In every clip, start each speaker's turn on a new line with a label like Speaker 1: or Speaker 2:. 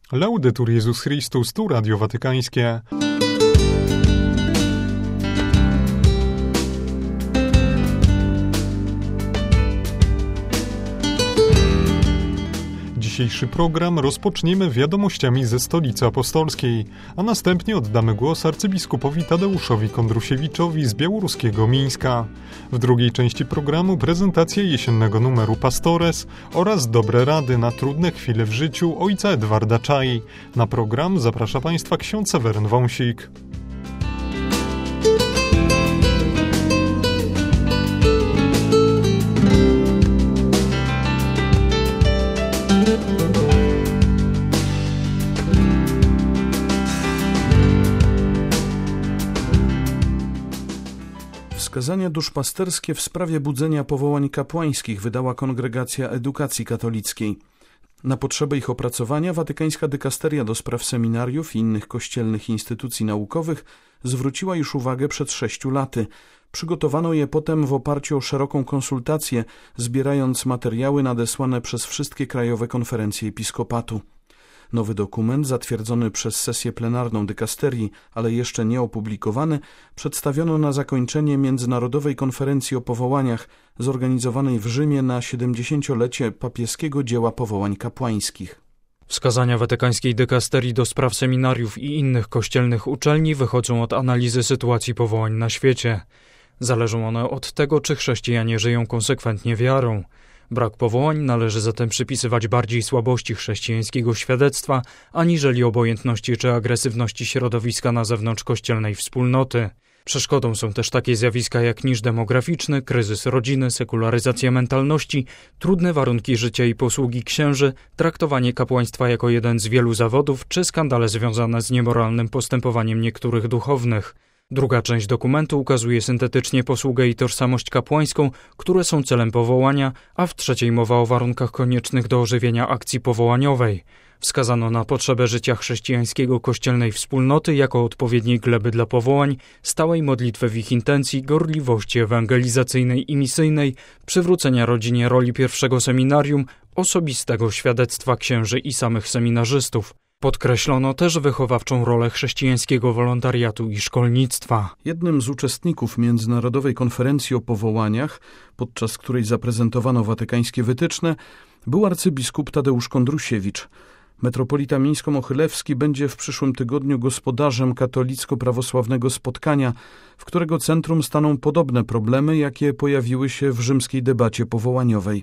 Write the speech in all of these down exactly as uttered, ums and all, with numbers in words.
Speaker 1: Laudetur Jezus Chrystus, tu Radio Watykańskie. Dzisiejszy program rozpoczniemy wiadomościami ze Stolicy Apostolskiej, a następnie oddamy głos arcybiskupowi Tadeuszowi Kondrusiewiczowi z białoruskiego Mińska. W drugiej części programu prezentacja jesiennego numeru Pastores oraz dobre rady na trudne chwile w życiu ojca Edwarda Czai. Na program zaprasza Państwa ksiądz Seweryn Wąsik.
Speaker 2: Wskazania duszpasterskie w sprawie budzenia powołań kapłańskich wydała Kongregacja Edukacji Katolickiej. Na potrzeby ich opracowania Watykańska Dykasteria do spraw seminariów i innych kościelnych instytucji naukowych zwróciła już uwagę przed sześciu laty. Przygotowano je potem w oparciu o szeroką konsultację, zbierając materiały nadesłane przez wszystkie krajowe konferencje episkopatu. Nowy dokument, zatwierdzony przez sesję plenarną dykasterii, ale jeszcze nie opublikowany, przedstawiono na zakończenie Międzynarodowej Konferencji o Powołaniach, zorganizowanej w Rzymie na siedemdziesięciolecie papieskiego dzieła powołań kapłańskich.
Speaker 3: Wskazania Watykańskiej Dykasterii do spraw seminariów i innych kościelnych uczelni wychodzą od analizy sytuacji powołań na świecie. Zależą one od tego, czy chrześcijanie żyją konsekwentnie wiarą. Brak powołań należy zatem przypisywać bardziej słabości chrześcijańskiego świadectwa, aniżeli obojętności czy agresywności środowiska na zewnątrz kościelnej wspólnoty. Przeszkodą są też takie zjawiska jak niż demograficzny, kryzys rodziny, sekularyzacja mentalności, trudne warunki życia i posługi księży, traktowanie kapłaństwa jako jeden z wielu zawodów czy skandale związane z niemoralnym postępowaniem niektórych duchownych. Druga część dokumentu ukazuje syntetycznie posługę i tożsamość kapłańską, które są celem powołania, a w trzeciej mowa o warunkach koniecznych do ożywienia akcji powołaniowej. Wskazano na potrzebę życia chrześcijańskiego kościelnej wspólnoty jako odpowiedniej gleby dla powołań, stałej modlitwy w ich intencji, gorliwości ewangelizacyjnej i misyjnej, przywrócenia rodzinie roli pierwszego seminarium, osobistego świadectwa księży i samych seminarzystów. Podkreślono też wychowawczą rolę chrześcijańskiego wolontariatu i szkolnictwa.
Speaker 2: Jednym z uczestników Międzynarodowej Konferencji o Powołaniach, podczas której zaprezentowano watykańskie wytyczne, był arcybiskup Tadeusz Kondrusiewicz. Metropolita mińsko-mochylewski będzie w przyszłym tygodniu gospodarzem katolicko-prawosławnego spotkania, w którego centrum staną podobne problemy, jakie pojawiły się w rzymskiej debacie powołaniowej.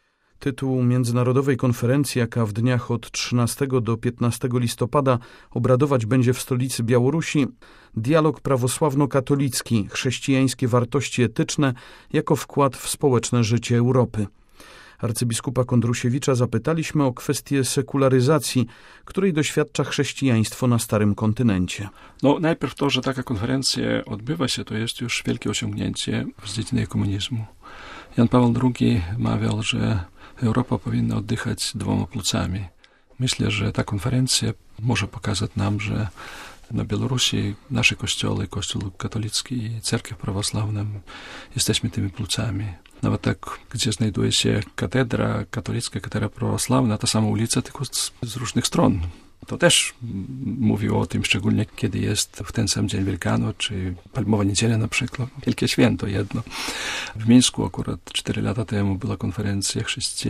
Speaker 2: Tytuł Międzynarodowej Konferencji, jaka w dniach od trzynastego do piętnastego listopada obradować będzie w stolicy Białorusi, Dialog prawosławno-katolicki, chrześcijańskie wartości etyczne jako wkład w społeczne życie Europy. Arcybiskupa Kondrusiewicza zapytaliśmy o kwestię sekularyzacji, której doświadcza chrześcijaństwo na Starym Kontynencie.
Speaker 4: No, najpierw to, że taka konferencja odbywa się, to jest już wielkie osiągnięcie z dziedziny komunizmu. Jan Paweł drugi mawiał, że Europa powinna oddychać dwoma płucami. Myślę, że ta konferencja może pokazać nam, że na Białorusi nasze kościoły, Kościół katolicki i Cerkiew Prawosławna, jesteśmy tymi płucami. Nawet tak, gdzie znajduje się katedra katolicka, katedra prawosławna, ta sama ulica, tylko z, z różnych stron. To też mówiło o tym, szczególnie kiedy jest w ten sam dzień Wielkanoc, czy Palmowa Niedziela na przykład. Wielkie święto jedno. W Mińsku akurat cztery lata temu była konferencja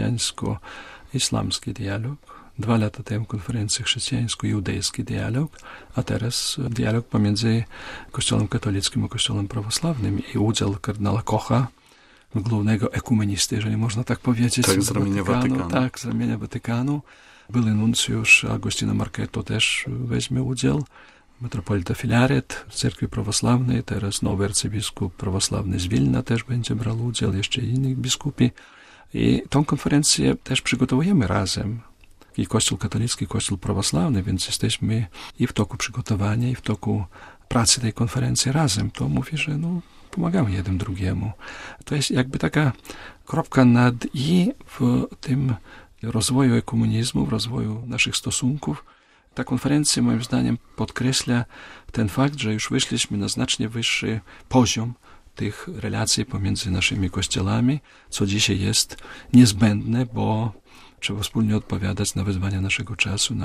Speaker 4: chrześcijańsko-islamski dialog. Dwa lata temu konferencja chrześcijańsko-judejski dialog, a teraz dialog pomiędzy Kościołem katolickim a Kościołem prawosławnym i udział kardynała Kocha, głównego ekumenisty, jeżeli można tak powiedzieć.
Speaker 2: Tak, z ramienia Watykanu. Watykanu.
Speaker 4: Tak, z ramienia Watykanu. Były nuncjusz Agostino Marchetto też weźmie udział. Metropolita Filaret w Cerkwi Prawosławnej, teraz nowy arcybiskup prawosławny z Wilna też będzie brał udział, jeszcze inni biskupi. I tą konferencję też przygotowujemy razem. I Kościół katolicki, i Kościół prawosławny, więc jesteśmy i w toku przygotowania, i w toku pracy tej konferencji razem. To mówi, że no, pomagamy jeden drugiemu. To jest jakby taka kropka nad i w tym rozwoju ekumenizmu, w rozwoju naszych stosunków. Ta konferencja moim zdaniem podkreśla ten fakt, że już wyszliśmy na znacznie wyższy poziom tych relacji pomiędzy naszymi kościołami, co dzisiaj jest niezbędne, bo trzeba wspólnie odpowiadać na wyzwania naszego czasu, na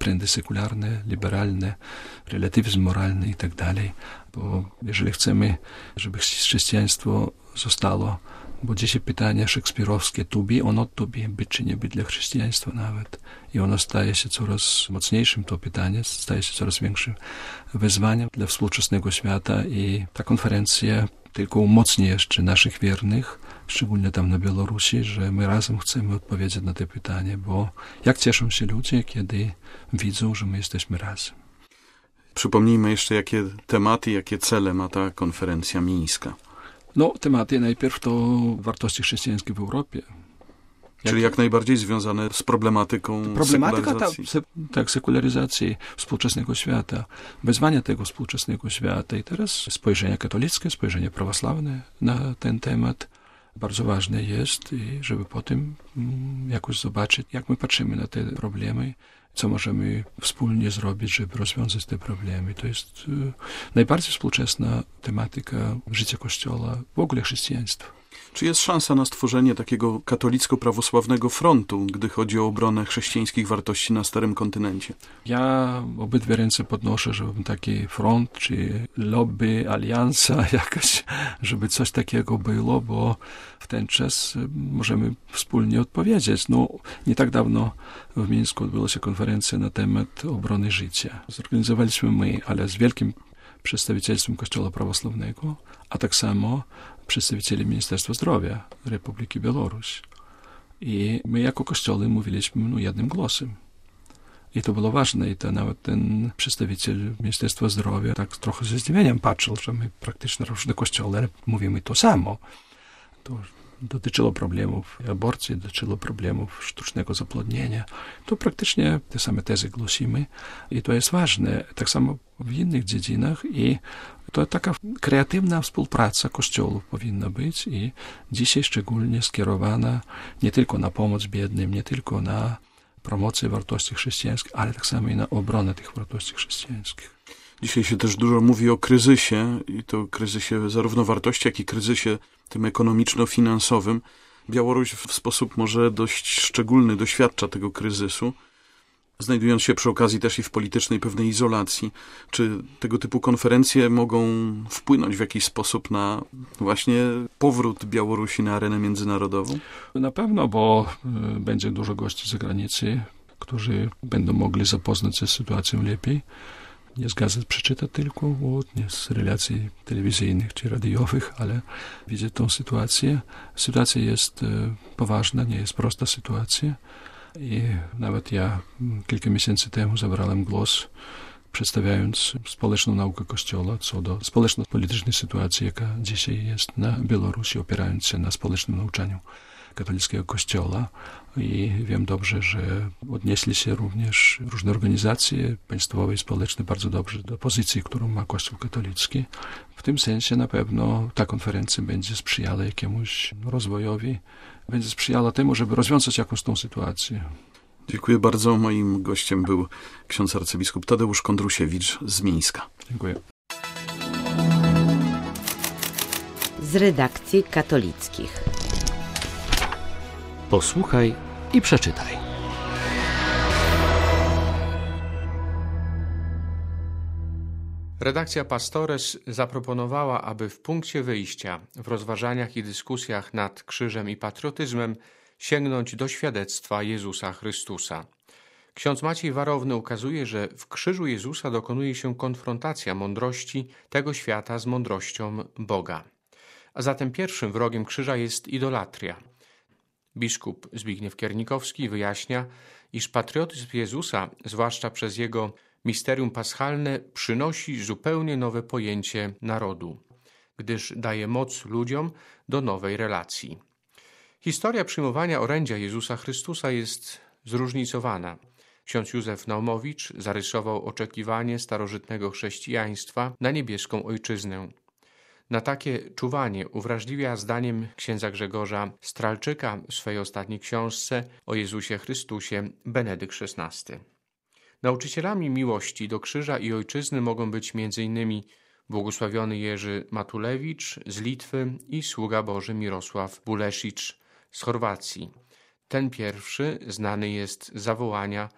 Speaker 4: trendy sekularne, liberalne, relatywizm moralny i tak dalej. Bo jeżeli chcemy, żeby chrześcijaństwo zostało, bo dzisiaj pytania szekspirowskie, to be, ono to be, być czy nie być dla chrześcijaństwa nawet. I ono staje się coraz mocniejszym, to pytanie, staje się coraz większym wyzwaniem dla współczesnego świata i ta konferencja tylko umocni jeszcze naszych wiernych, szczególnie tam na Białorusi, że my razem chcemy odpowiedzieć na te pytania, bo jak cieszą się ludzie, kiedy widzą, że my jesteśmy razem.
Speaker 2: Przypomnijmy jeszcze, jakie tematy, jakie cele ma ta konferencja mińska.
Speaker 4: No, tematy najpierw to wartości chrześcijańskie w Europie.
Speaker 2: Czyli jak, jak najbardziej związane z problematyką
Speaker 4: Problematyka
Speaker 2: sekularyzacji.
Speaker 4: Ta, se, tak, sekularyzacji współczesnego świata, wezwania tego współczesnego świata i teraz spojrzenie katolickie, spojrzenie prawosławne na ten temat bardzo ważne jest, i żeby potem mm, jakoś zobaczyć, jak my patrzymy na te problemy, co możemy wspólnie zrobić, żeby rozwiązać te problemy. To jest y, najbardziej współczesna tematyka życia Kościoła, w ogóle chrześcijaństwa.
Speaker 2: Czy jest szansa na stworzenie takiego katolicko-prawosławnego frontu, gdy chodzi o obronę chrześcijańskich wartości na Starym Kontynencie?
Speaker 4: Ja obydwie ręce podnoszę, żeby taki front, czy lobby, aliansa jakaś, żeby coś takiego było, bo w ten czas możemy wspólnie odpowiedzieć. No, nie tak dawno w Mińsku odbyła się konferencja na temat obrony życia. Zorganizowaliśmy my, ale z wielkim przedstawicielstwem Kościoła Prawosławnego, a tak samo przedstawicieli Ministerstwa Zdrowia Republiki Białoruś. I my jako kościoły mówiliśmy no, jednym głosem. I to było ważne. I to nawet ten przedstawiciel Ministerstwa Zdrowia tak trochę ze zdziwieniem patrzył, że my praktycznie różne kościoły, ale mówimy to samo. To dotyczyło problemów aborcji, dotyczyło problemów sztucznego zaplodnienia. To praktycznie te same tezy głosimy i to jest ważne. Tak samo w innych dziedzinach i to taka kreatywna współpraca kościołów powinna być i dzisiaj szczególnie skierowana nie tylko na pomoc biednym, nie tylko na promocję wartości chrześcijańskich, ale tak samo i na obronę tych wartości chrześcijańskich.
Speaker 2: Dzisiaj się też dużo mówi o kryzysie i to kryzysie zarówno wartości, jak i kryzysie tym ekonomiczno-finansowym. Białoruś w sposób może dość szczególny doświadcza tego kryzysu, znajdując się przy okazji też i w politycznej pewnej izolacji. Czy tego typu konferencje mogą wpłynąć w jakiś sposób na właśnie powrót Białorusi na arenę międzynarodową?
Speaker 4: Na pewno, bo y, będzie dużo gości z zagranicy, którzy będą mogli zapoznać się z sytuacją lepiej. Nie z gazet przeczytać tylko, nie z relacji telewizyjnych czy radiowych, ale widzieć tą sytuację. Sytuacja jest y, poważna, nie jest prosta sytuacja. I nawet ja kilka miesięcy temu zabrałem głos, przedstawiając społeczną naukę Kościoła co do społeczno-politycznej sytuacji, jaka dzisiaj jest na Białorusi, opierając się na społecznym nauczaniu katolickiego Kościoła. I wiem dobrze, że odnieśli się również różne organizacje państwowe i społeczne bardzo dobrze do pozycji, którą ma Kościół katolicki. W tym sensie na pewno ta konferencja będzie sprzyjała jakiemuś rozwojowi, będzie sprzyjała temu, żeby rozwiązać jakąś tą sytuację.
Speaker 2: Dziękuję bardzo. Moim gościem był ksiądz arcybiskup Tadeusz Kondrusiewicz z Mińska.
Speaker 4: Dziękuję.
Speaker 5: Z redakcji katolickich.
Speaker 6: Posłuchaj i przeczytaj.
Speaker 7: Redakcja Pastores zaproponowała, aby w punkcie wyjścia w rozważaniach i dyskusjach nad krzyżem i patriotyzmem sięgnąć do świadectwa Jezusa Chrystusa. Ksiądz Maciej Warowny ukazuje, że w krzyżu Jezusa dokonuje się konfrontacja mądrości tego świata z mądrością Boga. A zatem pierwszym wrogiem krzyża jest idolatria. Biskup Zbigniew Kiernikowski wyjaśnia, iż patriotyzm Jezusa, zwłaszcza przez jego misterium paschalne, przynosi zupełnie nowe pojęcie narodu, gdyż daje moc ludziom do nowej relacji. Historia przyjmowania orędzia Jezusa Chrystusa jest zróżnicowana. Ksiądz Józef Naumowicz zarysował oczekiwanie starożytnego chrześcijaństwa na niebieską ojczyznę. Na takie czuwanie uwrażliwia zdaniem księdza Grzegorza Stralczyka w swej ostatniej książce o Jezusie Chrystusie Benedykt szesnasty. Nauczycielami miłości do krzyża i ojczyzny mogą być między innymi błogosławiony Jerzy Matulewicz z Litwy i sługa Boży Mirosław Bulesicz z Chorwacji. Ten pierwszy znany jest z zawołania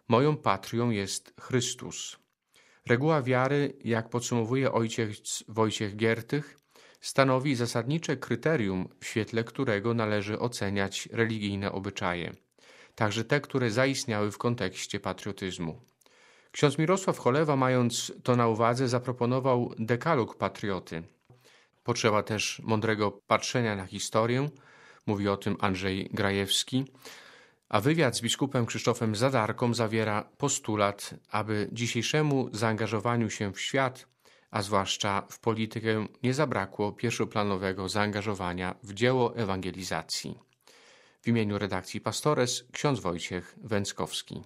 Speaker 7: Moją patrią jest Chrystus. Reguła wiary, jak podsumowuje ojciec Wojciech Giertych, stanowi zasadnicze kryterium, w świetle którego należy oceniać religijne obyczaje, także te, które zaistniały w kontekście patriotyzmu. Ksiądz Mirosław Cholewa, mając to na uwadze, zaproponował dekalog patrioty. Potrzeba też mądrego patrzenia na historię, mówi o tym Andrzej Grajewski, a wywiad z biskupem Krzysztofem Zadarką zawiera postulat, aby dzisiejszemu zaangażowaniu się w świat, a zwłaszcza w politykę, nie zabrakło pierwszoplanowego zaangażowania w dzieło ewangelizacji. W imieniu redakcji Pastores ksiądz Wojciech Węckowski.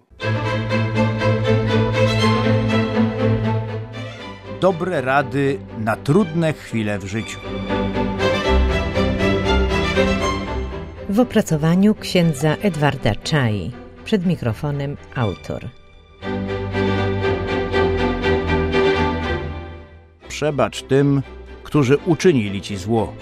Speaker 8: Dobre rady na trudne chwile w życiu.
Speaker 5: W opracowaniu księdza Edwarda Czai. Przed mikrofonem autor.
Speaker 8: Przebacz tym, którzy uczynili ci zło.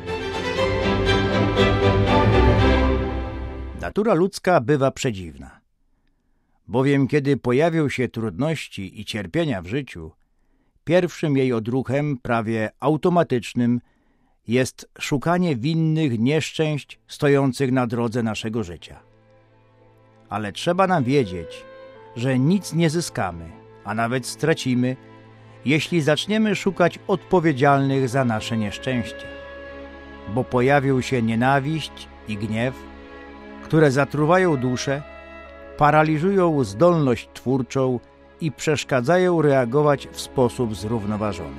Speaker 8: Natura ludzka bywa przedziwna. Bowiem kiedy pojawią się trudności i cierpienia w życiu, pierwszym jej odruchem, prawie automatycznym, jest szukanie winnych nieszczęść stojących na drodze naszego życia. Ale trzeba nam wiedzieć, że nic nie zyskamy, a nawet stracimy, jeśli zaczniemy szukać odpowiedzialnych za nasze nieszczęście. Bo pojawią się nienawiść i gniew, które zatruwają duszę, paraliżują zdolność twórczą i przeszkadzają reagować w sposób zrównoważony.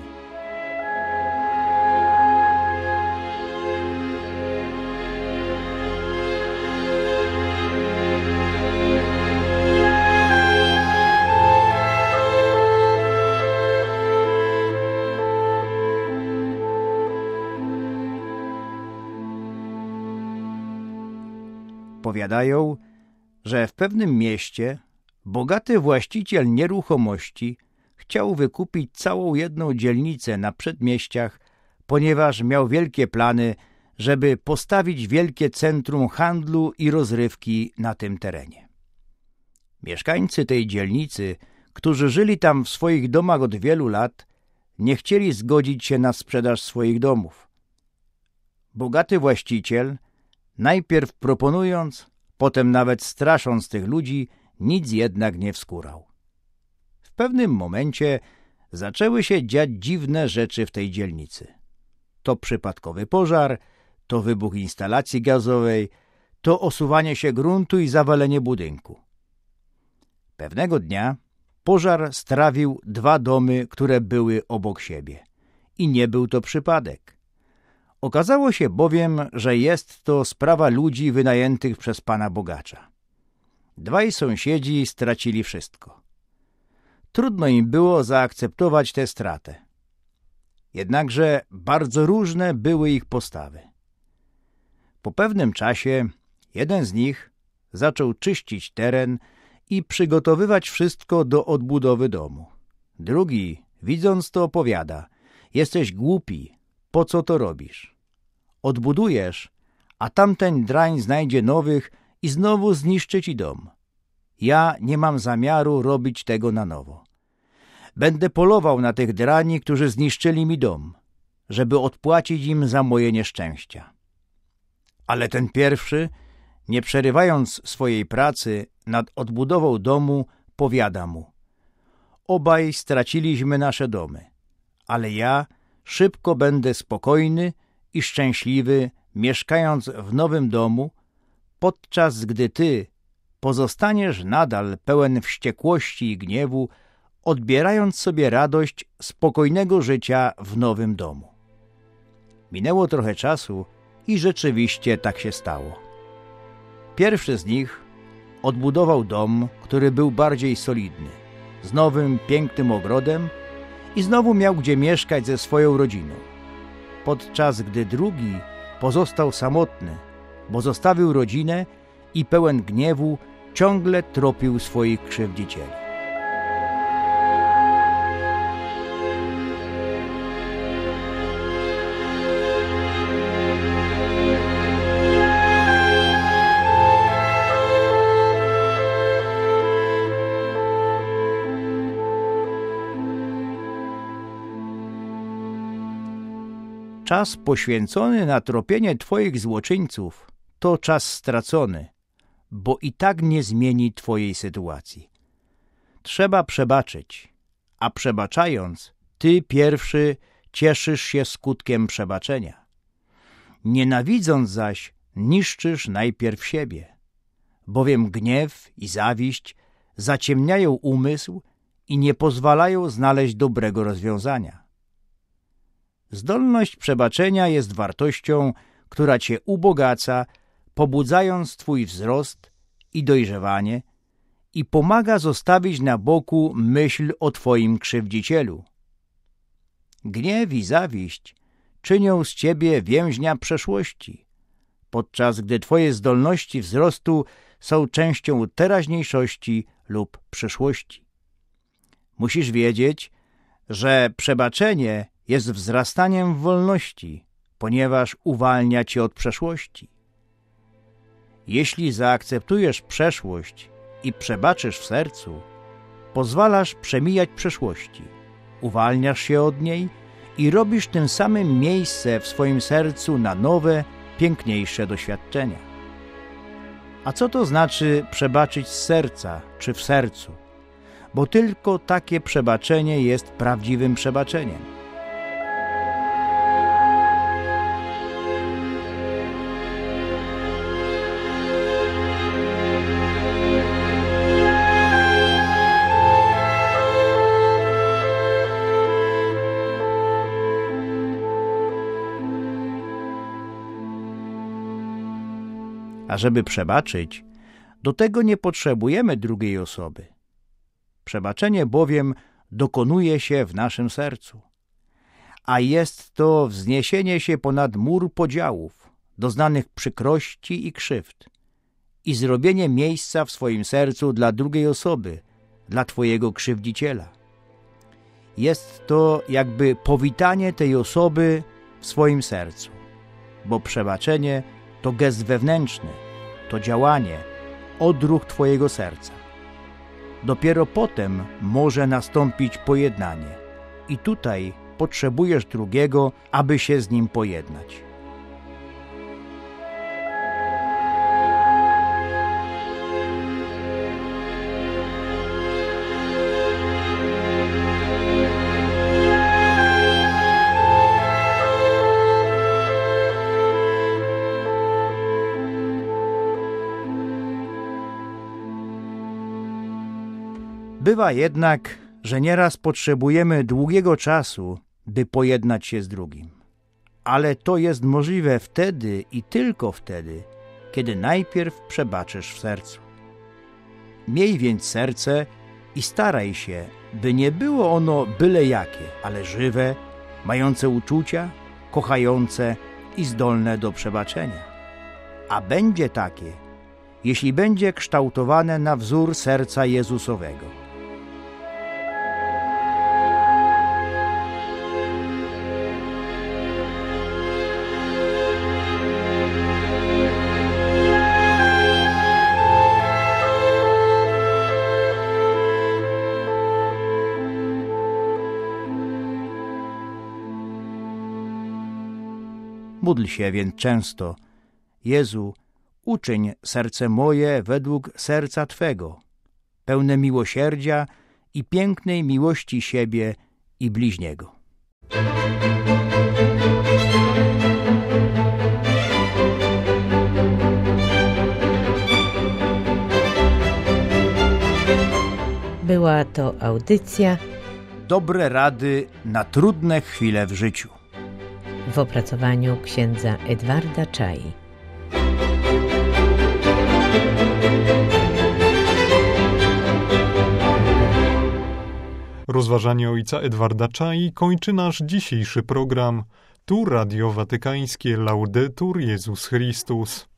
Speaker 8: Powiadają, że w pewnym mieście bogaty właściciel nieruchomości chciał wykupić całą jedną dzielnicę na przedmieściach, ponieważ miał wielkie plany, żeby postawić wielkie centrum handlu i rozrywki na tym terenie. Mieszkańcy tej dzielnicy, którzy żyli tam w swoich domach od wielu lat, nie chcieli zgodzić się na sprzedaż swoich domów. Bogaty właściciel, najpierw proponując, potem nawet strasząc tych ludzi, nic jednak nie wskórał. W pewnym momencie zaczęły się dziać dziwne rzeczy w tej dzielnicy. To przypadkowy pożar, to wybuch instalacji gazowej, to osuwanie się gruntu i zawalenie budynku. Pewnego dnia pożar strawił dwa domy, które były obok siebie. I nie był to przypadek. Okazało się bowiem, że jest to sprawa ludzi wynajętych przez pana bogacza. Dwaj sąsiedzi stracili wszystko. Trudno im było zaakceptować tę stratę. Jednakże bardzo różne były ich postawy. Po pewnym czasie jeden z nich zaczął czyścić teren i przygotowywać wszystko do odbudowy domu. Drugi, widząc to, opowiada: jesteś głupi, po co to robisz? Odbudujesz, a tamten drań znajdzie nowych i znowu zniszczy ci dom. Ja nie mam zamiaru robić tego na nowo. Będę polował na tych drani, którzy zniszczyli mi dom, żeby odpłacić im za moje nieszczęścia. Ale ten pierwszy, nie przerywając swojej pracy nad odbudową domu, powiada mu: obaj straciliśmy nasze domy, ale ja szybko będę spokojny i szczęśliwy, mieszkając w nowym domu, podczas gdy ty pozostaniesz nadal pełen wściekłości i gniewu, odbierając sobie radość spokojnego życia w nowym domu. Minęło trochę czasu i rzeczywiście tak się stało. Pierwszy z nich odbudował dom, który był bardziej solidny, z nowym, pięknym ogrodem i znowu miał gdzie mieszkać ze swoją rodziną. Podczas gdy drugi pozostał samotny, bo zostawił rodzinę i pełen gniewu ciągle tropił swoich krzywdzicieli. czas poświęcony na tropienie twoich złoczyńców to czas stracony, bo i tak nie zmieni twojej sytuacji. Trzeba przebaczyć, a przebaczając, ty pierwszy cieszysz się skutkiem przebaczenia. Nienawidząc zaś, niszczysz najpierw siebie, bowiem gniew i zawiść zaciemniają umysł i nie pozwalają znaleźć dobrego rozwiązania. Zdolność przebaczenia jest wartością, która cię ubogaca, pobudzając twój wzrost i dojrzewanie i pomaga zostawić na boku myśl o twoim krzywdzicielu. Gniew i zawiść czynią z ciebie więźnia przeszłości, podczas gdy twoje zdolności wzrostu są częścią teraźniejszości lub przyszłości. Musisz wiedzieć, że przebaczenie jest wzrastaniem w wolności, ponieważ uwalnia cię od przeszłości. Jeśli zaakceptujesz przeszłość i przebaczysz w sercu, pozwalasz przemijać przeszłości, uwalniasz się od niej i robisz tym samym miejsce w swoim sercu na nowe, piękniejsze doświadczenia. A co to znaczy przebaczyć z serca czy w sercu? Bo tylko takie przebaczenie jest prawdziwym przebaczeniem. A żeby przebaczyć, do tego nie potrzebujemy drugiej osoby. Przebaczenie bowiem dokonuje się w naszym sercu. A jest to wzniesienie się ponad mur podziałów, doznanych przykrości i krzywd i zrobienie miejsca w swoim sercu dla drugiej osoby, dla twojego krzywdziciela. Jest to jakby powitanie tej osoby w swoim sercu, bo przebaczenie to gest wewnętrzny, to działanie, odruch twojego serca. Dopiero potem może nastąpić pojednanie i tutaj potrzebujesz drugiego, aby się z nim pojednać. Bywa jednak, że nieraz potrzebujemy długiego czasu, by pojednać się z drugim. Ale to jest możliwe wtedy i tylko wtedy, kiedy najpierw przebaczysz w sercu. Miej więc serce i staraj się, by nie było ono byle jakie, ale żywe, mające uczucia, kochające i zdolne do przebaczenia. A będzie takie, jeśli będzie kształtowane na wzór serca Jezusowego. Módl się więc często: Jezu, uczyń serce moje według serca Twego, pełne miłosierdzia i pięknej miłości siebie i bliźniego.
Speaker 5: Była to audycja
Speaker 8: Dobre rady na trudne chwile w życiu.
Speaker 5: w opracowaniu księdza Edwarda Czai.
Speaker 1: Rozważanie ojca Edwarda Czai kończy nasz dzisiejszy program. Tu Radio Watykańskie Laudetur Jezus Chrystus.